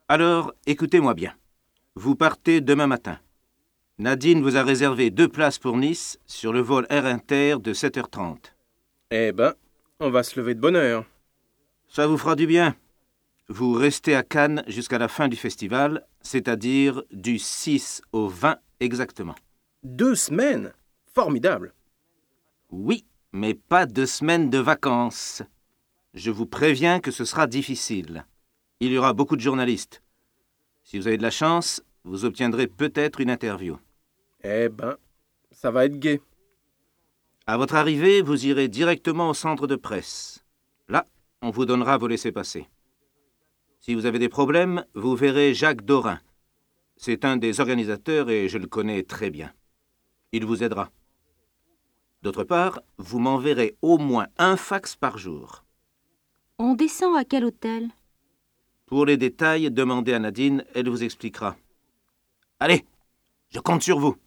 Alors, écoutez-moi bien. Vous partez demain matin. Nadine vous a réservé 2 places pour Nice sur le vol Air Inter de 7h30. Eh ben, on va se lever de bonne heure. Ça vous fera du bien. Vous restez à Cannes jusqu'à la fin du festival, c'est-à-dire du 6 au 20 exactement. 2 semaines? Formidable. Oui, mais pas 2 semaines de vacances. Je vous préviens que ce sera difficile. Il y aura beaucoup de journalistes. Si vous avez de la chance, vous obtiendrez peut-être une interview. Eh ben, ça va être gai. À votre arrivée, vous irez directement au centre de presse. Là, on vous donnera vos laissez-passer. Si vous avez des problèmes, vous verrez Jacques Dorin. C'est un des organisateurs et je le connais très bien. Il vous aidera. D'autre part, vous m'enverrez au moins un fax par jour. On descend à quel hôtel? Pour les détails, demandez à Nadine, elle vous expliquera. Allez, je compte sur vous.